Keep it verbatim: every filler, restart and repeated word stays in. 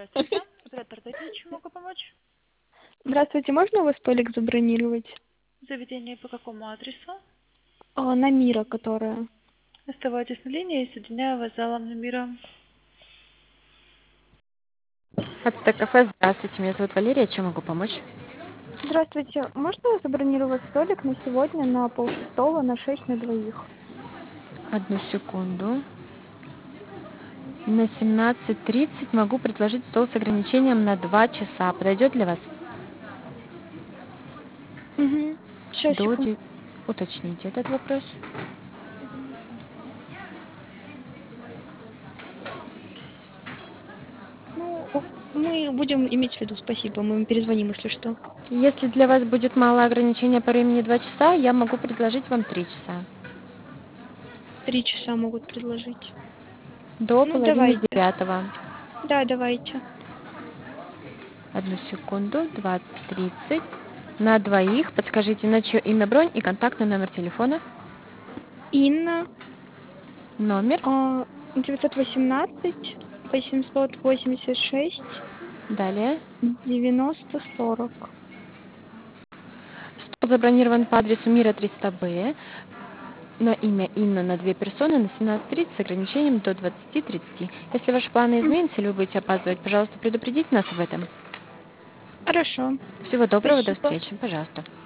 Здравствуйте. Оператор Дайте, чем могу помочь? Здравствуйте, можно у вас столик забронировать? Заведение по какому адресу? А, на Мира, которая. Оставайтесь на линии, я соединяю вас с залом на мира. Это кафе. Здравствуйте, меня зовут Валерия. Чем могу помочь? Здравствуйте, можно забронировать столик на сегодня на полшестого на шесть на двоих? Одну секунду. На семнадцать тридцать могу предложить стол с ограничением на два часа. Подойдет для вас? Угу. Сейчас, До секунду. де- Уточните этот вопрос. Ну, мы будем иметь в виду, спасибо, мы вам перезвоним, если что. Если для вас будет мало ограничения по времени два часа, я могу предложить вам три часа. Три часа могут предложить. До Ну, половины давайте. девятого. Да, давайте. Одну секунду. Двадцать тридцать. На двоих. Подскажите, на чье имя бронь и контактный номер телефона. Инна, Номер. а, девятьсот восемнадцать восемьсот восемьдесят шесть Далее. девяносто сорок. Стол забронирован по адресу Мира триста Б на имя Инна на две персоны на семнадцать тридцать с ограничением до двадцати тридцати. Если ваши планы изменятся или вы будете опаздывать, пожалуйста, предупредите нас об этом. Хорошо, Всего доброго, до спасибо. встречи, пожалуйста.